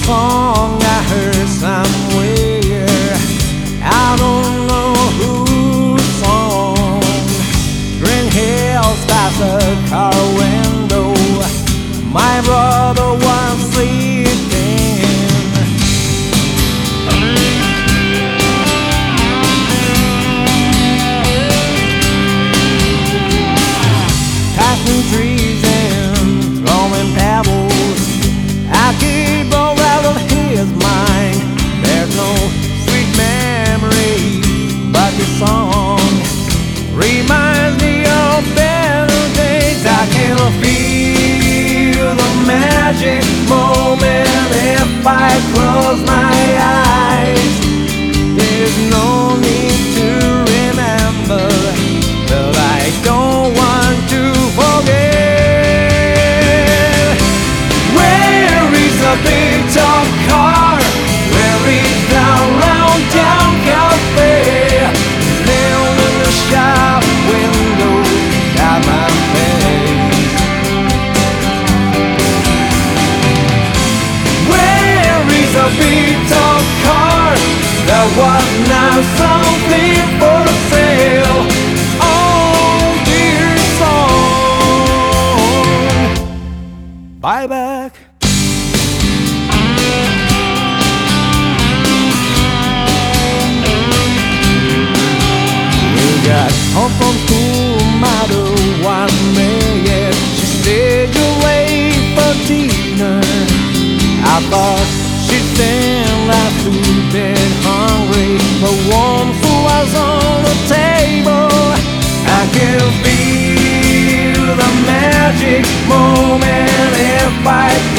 song I heard somewhere. I don't know whose song. Green hills past a car window. My brother was sleeping. Passing trees and throwing pebbles. I keep a rattle his mind. There's no sweet memory, but this song reminds me of better days. I can feel the magic moment if I close my eyes. There's no need to remember, but I don't want to forget. Where is the big top car? Where is the round town cafe? Nailed in the shop window at my face. Where is the big top car? There was now something for sale. Oh dear song, bye back. Got home from school, mother was mad. She said you're late for dinner. I thought she'd send us to bed hungry. The warm food was on the table. I can feel the magic moment if I